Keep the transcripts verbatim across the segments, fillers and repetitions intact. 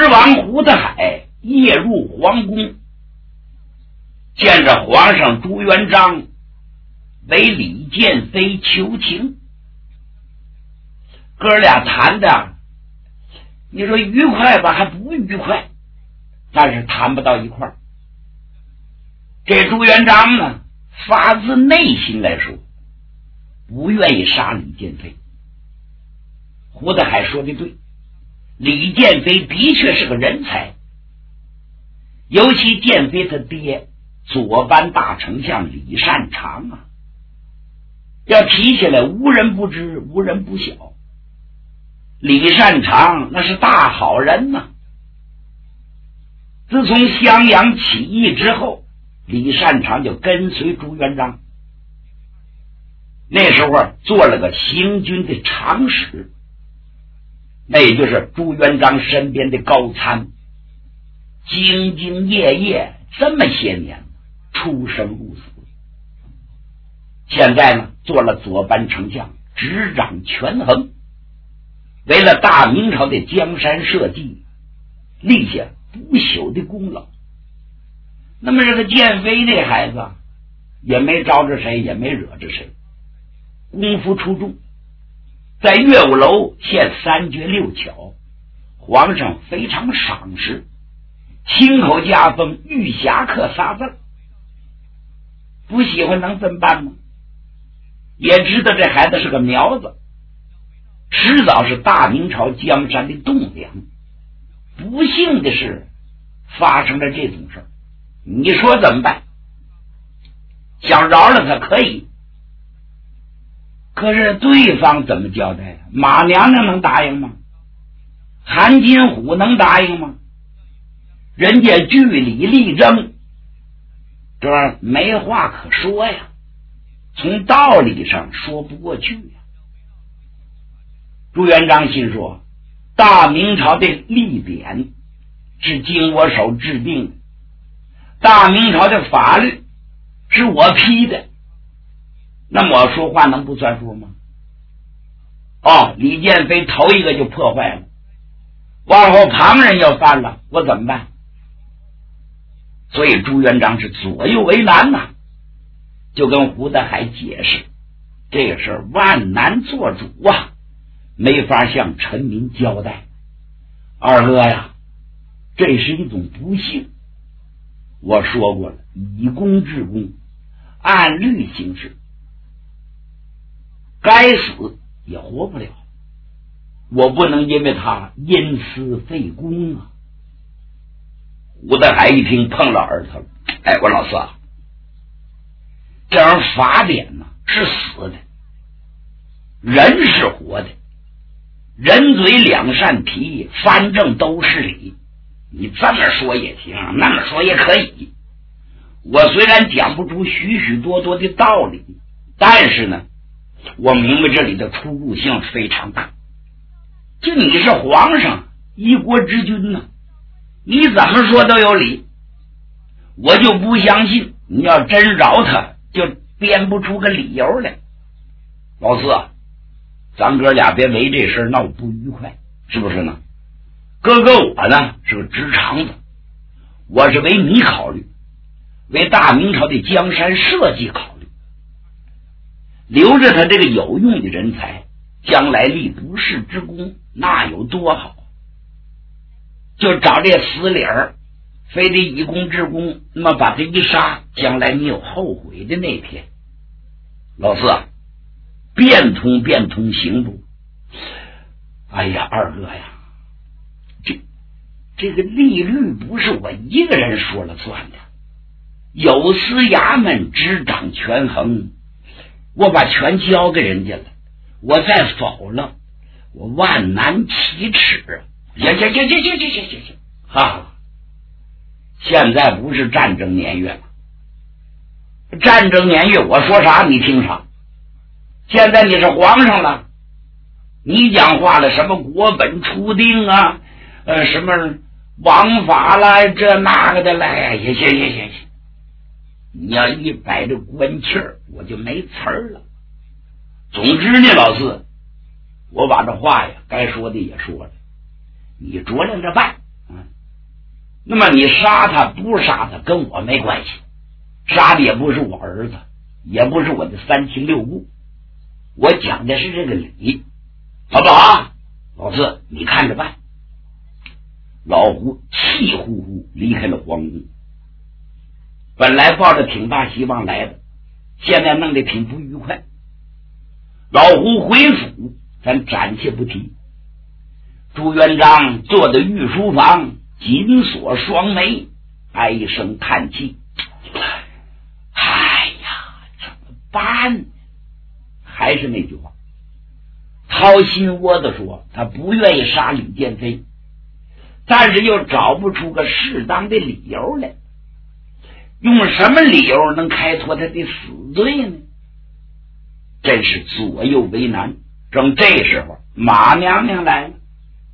狮王胡德海夜入皇宫，见着皇上朱元璋为李建飞求情，哥俩谈的，你说愉快吧，还不愉快，但是谈不到一块儿。这朱元璋呢，发自内心来说，不愿意杀李建飞。胡德海说的对，李建飞的确是个人才，尤其建飞他爹左班大丞相李善长啊，要提起来无人不知，无人不晓。李善长那是大好人呐、啊。自从襄阳起义之后，李善长就跟随朱元璋，那时候做了个行军的长史，那也就是朱元璋身边的高参，兢兢业业这么些年，出生入死。现在呢，做了左班丞相，执掌权衡，为了大明朝的江山社稷立下不朽的功劳。那么这个建飞这孩子也没招着谁，也没惹着谁，功夫出众，在乐舞楼献三绝六巧，皇上非常赏识，亲口加封御侠客仨字，不喜欢能怎么办吗？也知道这孩子是个苗子，迟早是大明朝江山的栋梁。不幸的是发生了这种事儿，你说怎么办？想饶了他可以，可是对方怎么交代？马娘娘能答应吗？韩金虎能答应吗？人家据理力争，这没话可说呀，从道理上说不过去呀。朱元璋心说，大明朝的历典是经我手制定的，大明朝的法律是我批的，那么我说话能不算数吗？哦，李建飞头一个就破坏了，往后旁人要犯了，我怎么办？所以朱元璋是左右为难呐、啊，就跟胡德海解释，这个事儿万难做主啊，没法向臣民交代。二哥呀，这是一种不幸，我说过了，以公治公，按律行事，该死也活不了，我不能因为他因私废公啊。胡德海一听碰了耳朵了，哎，我老四啊，这样法典呢是死的，人是活的，人嘴两扇皮，反正都是理，你这么说也行，那么说也可以。我虽然讲不出许许多多的道理，但是呢，我明白这里的出入性非常大。就你是皇上，一国之君呢，你怎么说都有理，我就不相信你要真饶他，就编不出个理由来。老四啊，咱哥俩别为这事闹不愉快，是不是呢？哥哥我呢是个直肠子，我是为你考虑，为大明朝的江山社稷考虑，留着他这个有用的人才，将来立不世之功，那有多好？就找这死理儿，非得以公治公，那么把他一杀，将来你有后悔的那天。老四啊，变通变通行不？哎呀，二哥呀，这这个利率不是我一个人说了算的，有司衙门执掌权衡，我把权交给人家了，我再否了，我万难启齿。行行行行行行行行行，哈，现在不是战争年月了，战争年月我说啥你听啥。现在你是皇上了，你讲话了，什么国本初定啊，呃，什么王法啦，这那个的来，行行行行行，你要一摆这官气儿，我就没词儿了。总之呢，老四，我把这话呀该说的也说了，你酌量着办啊， 那么你杀他不杀他跟我没关系，杀的也不是我儿子，也不是我的三亲六故，我讲的是这个理，好不好？老四你看着办。老胡气呼呼离开了皇宫，本来抱着挺大希望来的，现在弄得挺不愉快。老胡回府咱暂且不提，朱元璋坐在御书房紧锁双眉，唉声叹气，哎呀怎么办？还是那句话，掏心窝子说他不愿意杀李建飞，但是又找不出个适当的理由来，用什么理由能开脱他的死罪呢？真是左右为难。正这时候马娘娘来了，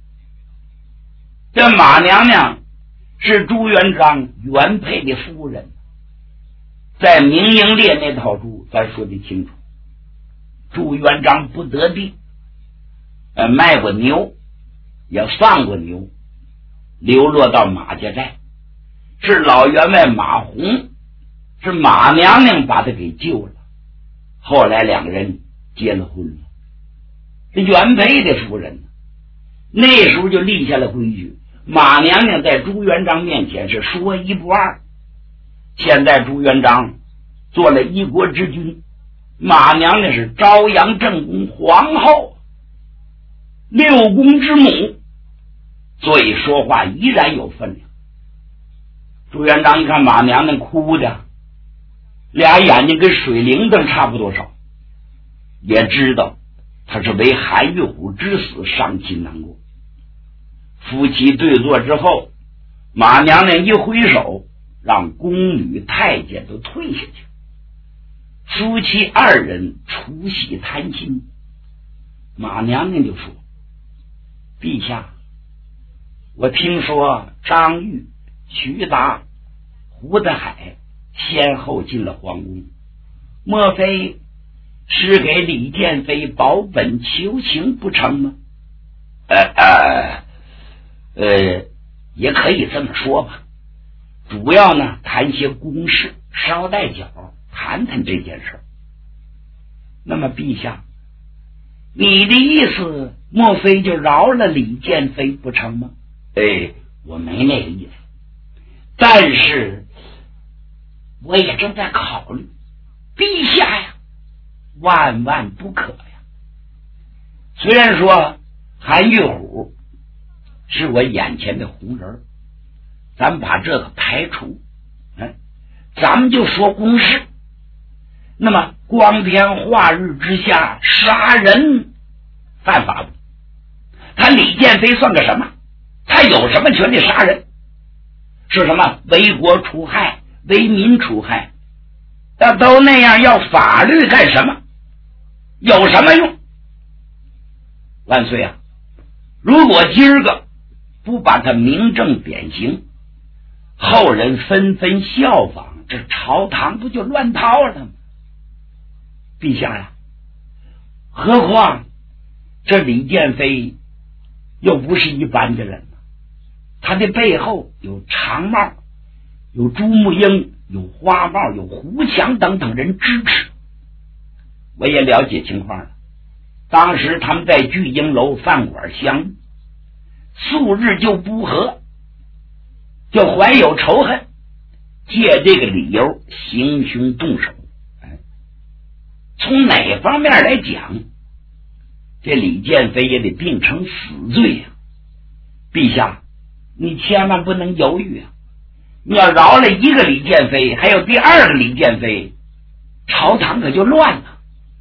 这马娘娘是朱元璋原配的夫人，在明英烈那套书咱说的清楚，朱元璋不得地，呃，卖过牛也放过牛，流落到马家寨，是老员外马洪，是马娘娘把他给救了，后来两个人结了婚了。这原配的夫人那时候就立下了规矩，马娘娘在朱元璋面前是说一不二。现在朱元璋做了一国之君，马娘娘是朝阳正宫皇后，六宫之母，所以说话依然有分量。朱元璋一看马娘娘哭的俩眼睛跟水灵灯差不多少，也知道他是为韩玉虎之死伤心难过。夫妻对坐之后，马娘娘一挥手，让宫女太监都退下去，夫妻二人除夕谈心。马娘娘就说：陛下，我听说张玉、徐达、胡德海先后进了皇宫，莫非是给李建飞保本求情不成吗？呃呃呃，也可以这么说吧，主要呢谈些公事，捎带脚谈谈这件事。那么陛下，你的意思莫非就饶了李建飞不成吗？哎，我没那个意思，但是我也正在考虑，陛下呀，万万不可呀。虽然说韩玉虎是我眼前的红人，咱把这个排除，嗯，咱们就说公事。那么光天化日之下杀人犯法不？他李建飞算个什么？他有什么权利杀人？是什么为国除害、为民除害？那都那样，要法律干什么？有什么用？万岁啊！如果今儿个不把他明正典刑，后人纷纷效仿，这朝堂不就乱套了吗？陛下呀，何况这李建飞又不是一般的人，他的背后有长帽，有朱木英，有花帽，有胡强等等人支持。我也了解情况了，当时他们在聚英楼饭馆相遇，素日就不和，就怀有仇恨，借这个理由行凶动手。哎，从哪方面来讲，这李建飞也得定成死罪啊！陛下，你千万不能犹豫啊！你要饶了一个李建飞，还有第二个李建飞，朝堂可就乱了。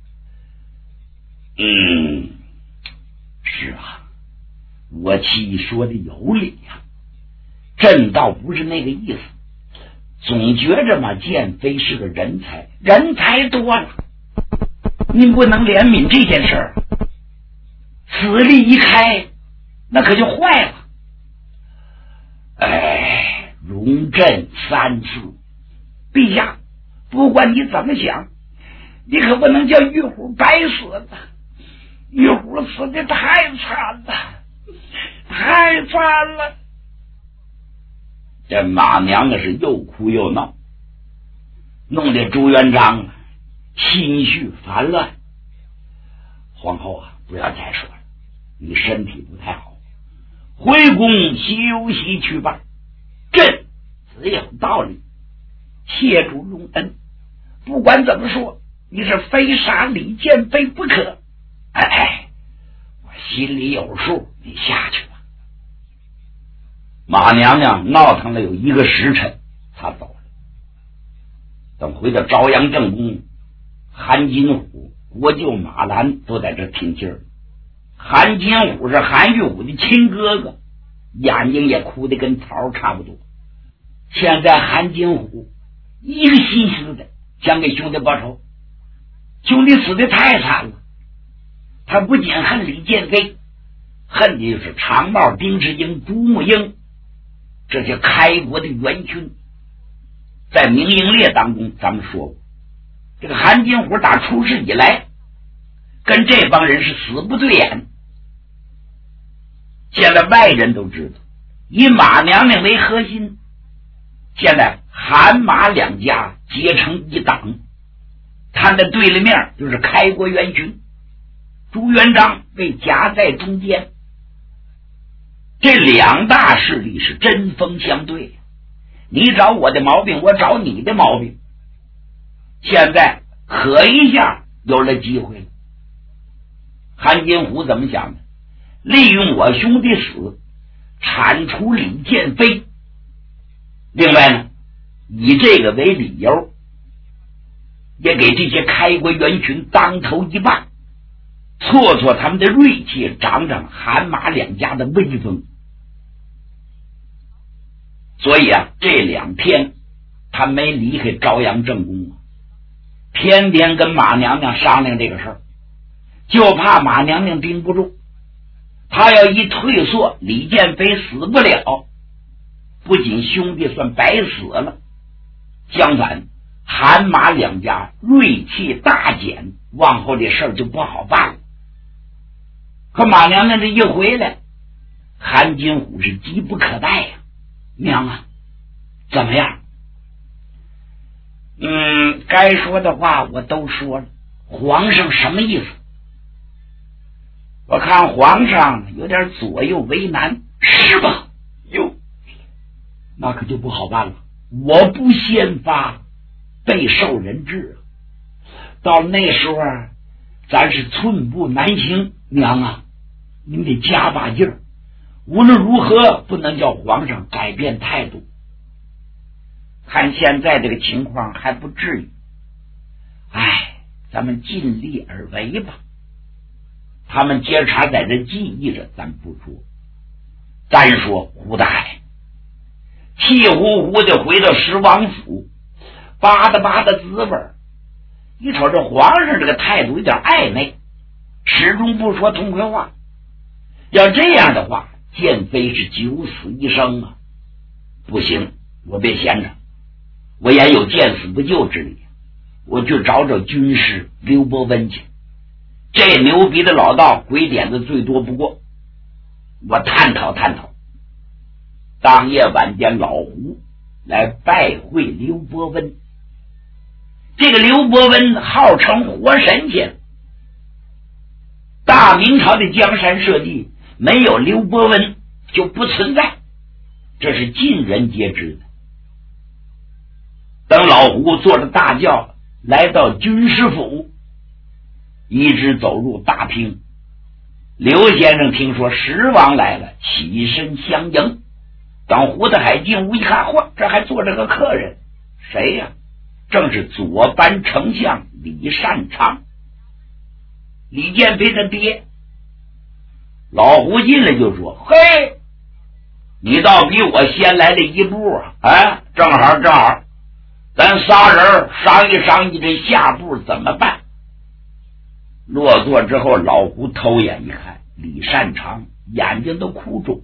嗯，是啊，我妻说的有理呀、啊，朕倒不是那个意思，总觉着嘛，建飞是个人才，人才多了，您不能怜悯这件事儿，此例一开，那可就坏了。哎，容朕三思，陛下，不管你怎么想，你可不能叫玉虎白死了。玉虎死的太惨了，太惨了。 这马娘啊是又哭又闹，弄得朱元璋啊心绪烦乱。皇后啊，不要再说了，你身体不太好，回宫休息去吧。朕只有道理，谢主隆恩。不管怎么说，你是非杀李建飞不可。哎哎，我心里有数，你下去吧。马娘娘闹腾了有一个时辰，她走了。等回到朝阳正宫，韩金虎、国舅马兰都在这听信儿。韩金虎是韩玉虎的亲哥哥，眼睛也哭得跟桃差不多。现在韩金虎一个心思的想给兄弟报仇，兄弟死的太惨了。他不仅恨李建飞，恨的就是长帽、丁世英、朱木英这些开国的元勋。在明英烈当中咱们说过，这个韩金虎打出事以来跟这帮人是死不对眼。现在外人都知道，以马娘娘为核心，现在韩马两家结成一党，他的对立面就是开国元勋，朱元璋被夹在中间，这两大势力是针锋相对，你找我的毛病，我找你的毛病。现在可一下有了机会了。韩金虎怎么想的？利用我兄弟死铲除李建飞，另外呢，以这个为理由，也给这些开国元勋当头一棒，挫挫他们的锐气，长长韩马两家的威风。所以啊，这两天他没离开朝阳正宫，天天跟马娘娘商量这个事儿，就怕马娘娘盯不住。他要一退缩，李建飞死不了，不仅兄弟算白死了，相反韩马两家锐气大减，往后这事儿就不好办了。可马娘娘这一回来，韩金虎是急不可待呀、啊！娘啊，怎么样？嗯，该说的话我都说了，皇上什么意思？我看皇上有点左右为难，是吧？哟，那可就不好办了。我不先发，备受人质，到那时候咱是寸步难行。娘啊，您得加把劲儿，无论如何不能叫皇上改变态度。看现在这个情况还不至于，哎，咱们尽力而为吧。他们接茬在这记忆着，咱不说。单说胡大海气呼呼的回到十王府，扒拉扒拉滋味儿。一瞅这皇上这个态度有点暧昧，始终不说痛快话。要这样的话，建飞是九死一生啊！不行，我别闲着，我也有见死不救之理。我去找找军师刘伯温去，这牛逼的老道，鬼点子最多不过，我探讨探讨。当夜晚间，老胡来拜会刘伯温。这个刘伯温号称活神仙，大明朝的江山社稷没有刘伯温就不存在，这是尽人皆知的。等老胡坐着大轿来到军师府，一直走入大厅。刘先生听说十王来了，起身相迎。等胡大海进屋一看，嚯，这还坐着个客人，谁呀、啊？正是左班丞相李善长，李建飞的爹。老胡进来就说：“嘿，你倒比我先来了一步啊！哎，正好正好，咱仨人商议商议这下步怎么办。”落座之后，老胡偷眼一看，李善长眼睛都哭肿。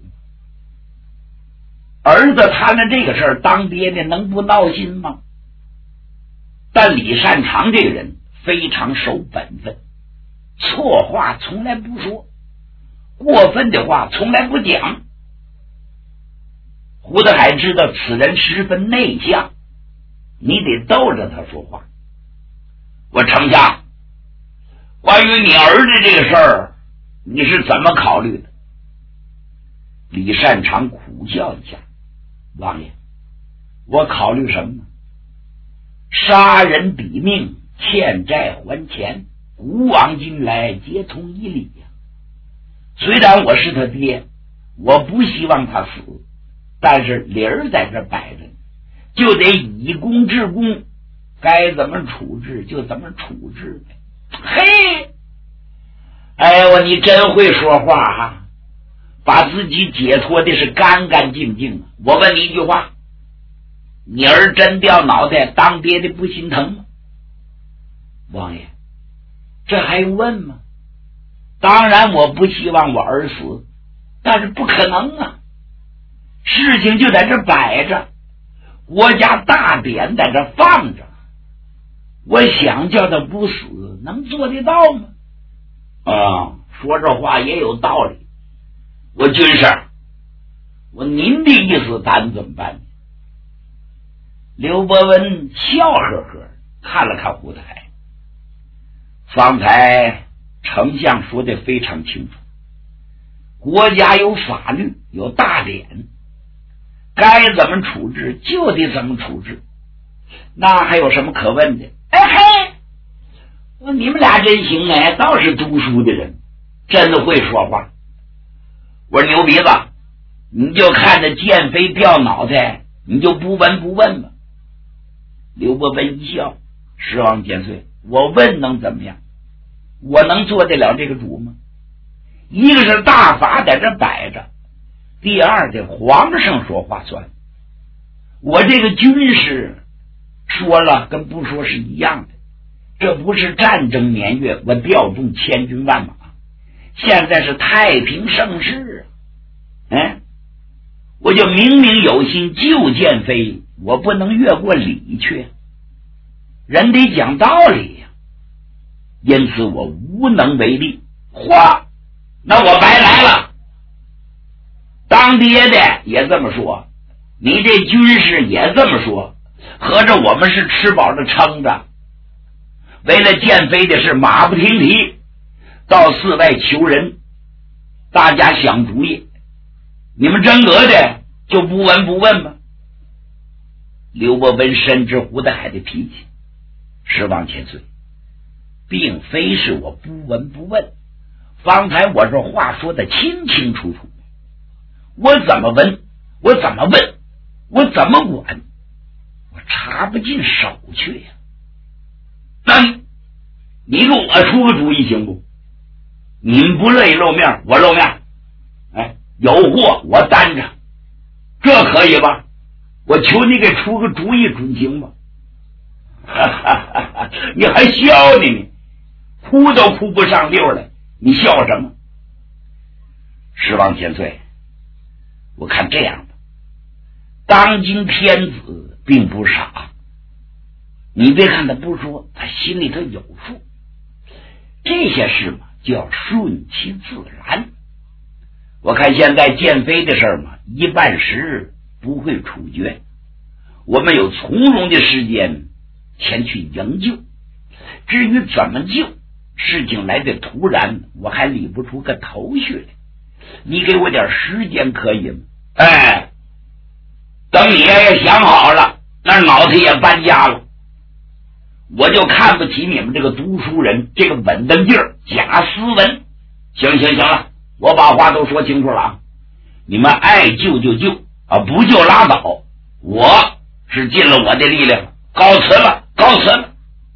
儿子摊了这个事儿，当爹的能不闹心吗？但李善长这个人非常守本分，错话从来不说，过分的话从来不讲。 胡德海知道此人十分内向，你得逗着他说话。我丞相，关于你儿子这个事儿，你是怎么考虑的？李善长苦笑一下，王爷，我考虑什么呢？杀人抵命，欠债还钱，古往今来皆同一理呀。虽然我是他爹，我不希望他死，但是理儿在这摆着，就得以公治公，该怎么处置就怎么处置呗。嘿，哎呦，你真会说话哈，把自己解脱的是干干净净。我问你一句话，你儿真掉脑袋，当爹的不心疼吗？王爷，这还用问吗？当然我不希望我儿死，但是不可能啊，事情就在这摆着，国家大典在这放着，我想叫他不死，能做得到吗？啊，说这话也有道理。我军师，我您的意思咱怎么办？刘伯温笑呵呵看了看胡德海，方才丞相说的非常清楚，国家有法律，有大典，该怎么处置就得怎么处置，那还有什么可问的？哎嘿，你们俩真行哎，倒是读书的人，真的会说话。我说牛鼻子，你就看着建飞掉脑袋，你就不闻不问吧。刘伯温一笑，十王千岁，我问能怎么样？我能做得了这个主吗？一个是大法在这摆着，第二的皇上说话算。我这个军师说了跟不说是一样的，这不是战争年月，我调动千军万马，现在是太平盛世啊！嗯，我就明明有心救建飞，我不能越过礼去，人得讲道理呀、啊。因此我无能为力。嚯，那我白来了。当爹的也这么说，你这军师也这么说，合着我们是吃饱了撑着，为了建飞的事马不停蹄，到寺外求人，大家想主意，你们真格的就不闻不问吗？刘伯温深知胡德海的脾气，十王千岁，并非是我不闻不问，方才我这话说的清清楚楚，我怎么闻我怎么问我怎么管，我插不进手去呀、啊。那你给我出个主意行不？你们不乐意露面，我露面，哎，有货我担着，这可以吧？我求你给出个主意准行吧？哈哈哈哈，你还笑呢你，哭都哭不上溜来，你笑什么？十王千岁，我看这样吧，当今天子并不傻，你别看他不说，他心里头有数，这些事嘛就要顺其自然。我看现在建飞的事儿嘛，一半时日不会处决，我们有从容的时间前去营救。至于怎么救，事情来的突然，我还理不出个头绪来。你给我点时间可以吗？哎，等你也想好了，那脑子也搬家了，我就看不起你们这个读书人，这个稳当劲儿，假斯文。行行行了，我把话都说清楚了啊！你们爱救就救啊，不救拉倒。我是尽了我的力量，告辞了，告辞了。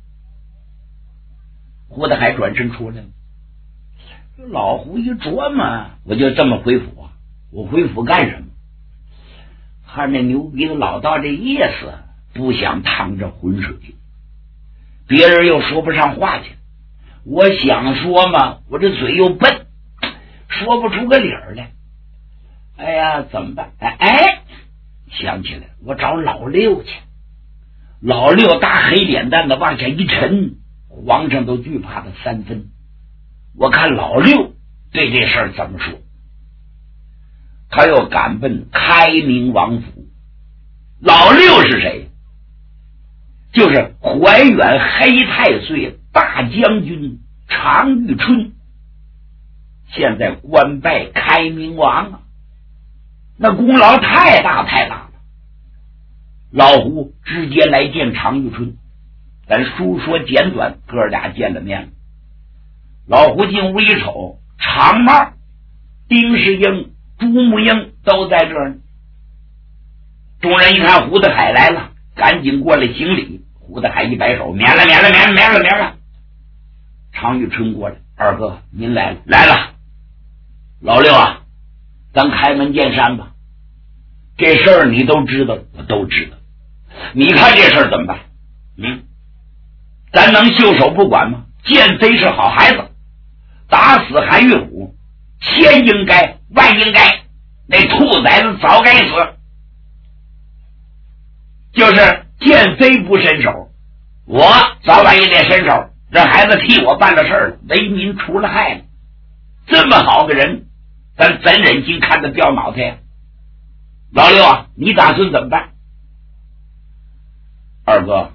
胡德海转身出来了，老胡一琢磨，我就这么回府啊？我回府干什么？看那牛鼻子老道这意思，不想趟这浑水，别人又说不上话去。我想说嘛，我这嘴又笨，说不出个理儿来。哎呀，怎么办？哎哎，想起来，我找老六去。老六大黑脸蛋子往下一沉，皇上都惧怕他三分。我看老六对这事儿怎么说。 他又赶奔开明王府。老六是谁？就是怀远黑太岁大将军常遇春，现在官拜开明王啊，那功劳太大太大了。老胡直接来见常遇春，咱书说简短，哥俩见了面了。老胡进屋一瞅，常帽、丁世英、朱木英都在这儿呢。众人一看胡德海来了，赶紧过来行礼。胡德海一摆手，免了免了免了免了免了。常遇春过来，二哥您来了来了。老六啊，咱开门见山吧，这事儿你都知道，我都知道。你看这事儿怎么办？嗯，咱能袖手不管吗？剑飞是好孩子，打死韩玉虎，千应该万应该，那兔崽子早该死。就是剑飞不伸手，我早晚也得伸手。这孩子替我办了事儿了，为民除了害了，这么好个人，咱怎忍心看他掉脑袋呀？老六啊，你打算怎么办？二哥，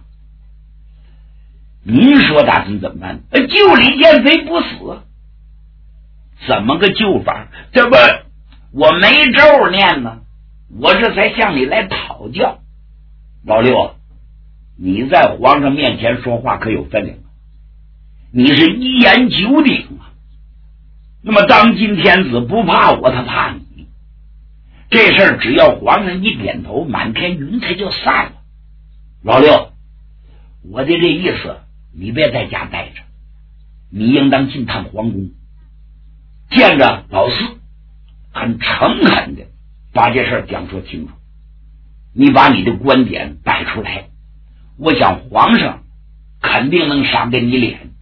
您说打算怎么办？救李剑飞不死，怎么个救法？这不我没咒念呢，我这才向你来讨教。老六，你在皇上面前说话可有分量啊，你是一言九鼎啊。那么当今天子不怕我，他怕你。这事儿只要皇上一点头，满天云彩就散了。老六，我的这意思，你别在家待着，你应当进趟皇宫，见着老四，很诚恳的把这事儿讲说清楚。你把你的观点摆出来，我想皇上肯定能赏给你脸。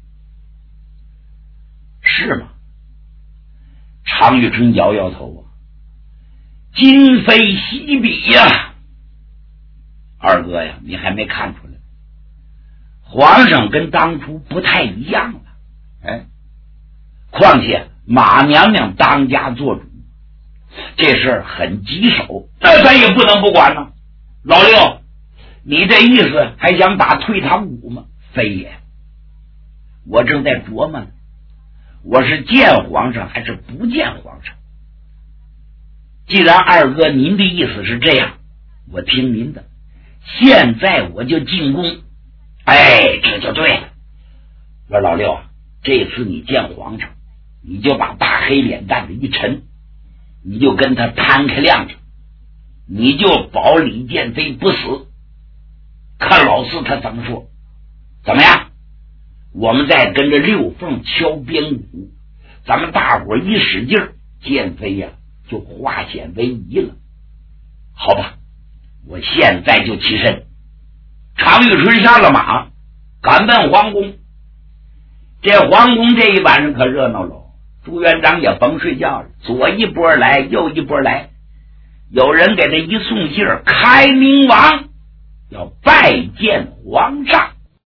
是吗？常遇春摇摇头啊，今非昔比呀。二哥呀，你还没看出来，皇上跟当初不太一样了。哎，况且马娘娘当家做主，这事儿很棘手，那咱也不能不管呢。老六，你这意思还想打退堂鼓吗？非也，我正在琢磨呢，我是见皇上还是不见皇上。既然二哥您的意思是这样，我听您的，现在我就进宫。哎，这就对了。我说老六啊，这次你见皇上，你就把大黑脸蛋子一沉，你就跟他摊开亮着，你就保李剑飞不死，看老四他怎么说。怎么样？我们再跟着六凤敲边鼓，咱们大伙一使劲儿，剑飞呀、啊、就化险为夷了。好吧，我现在就起身。常遇春上了马，赶奔皇宫。这皇宫这一晚上可热闹了，朱元璋也甭睡觉了，左一波来右一波来，有人给他一送信儿，开明王要拜见皇上。